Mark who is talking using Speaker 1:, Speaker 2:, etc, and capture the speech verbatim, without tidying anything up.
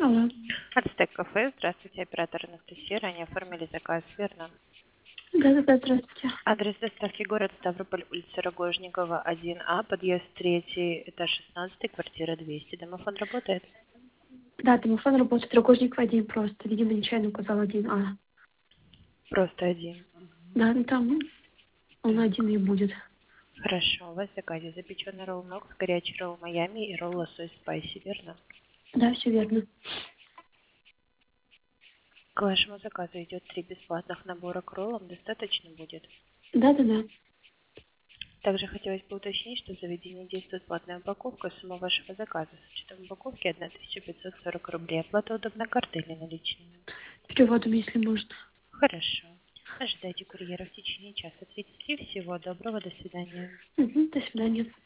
Speaker 1: Алло.
Speaker 2: Ацтек кафе. Здравствуйте, оператор Анастасия. Ранее оформили заказ, верно?
Speaker 1: Да-да-да, здравствуйте.
Speaker 2: Адрес доставки город Ставрополь, улица Рогожникова, один А, подъезд третий, этаж шестнадцатый, квартира двести. Домофон работает?
Speaker 1: Да, домофон работает Рогожник один просто. Видимо, нечаянно указал один А.
Speaker 2: Просто один.
Speaker 1: Да, ну там он
Speaker 2: Так,
Speaker 1: один и будет.
Speaker 2: хорошо. У вас в заказе запеченный ролл Нокс, горячий ролл Майами и ролл лосось спайси, верно?
Speaker 1: Да, все верно.
Speaker 2: К вашему заказу идет три бесплатных набора к роллам. Достаточно будет?
Speaker 1: Да-да-да.
Speaker 2: Также хотелось бы уточнить, что в заведении действует платная упаковка. Сумма вашего заказа с учетом упаковки тысяча пятьсот сорок рублей. Оплата удобна картой или наличными?
Speaker 1: Переводом, если можно.
Speaker 2: Хорошо. Ожидайте курьера в течение часа. тридцати. Всего доброго. До свидания.
Speaker 1: Угу, до свидания.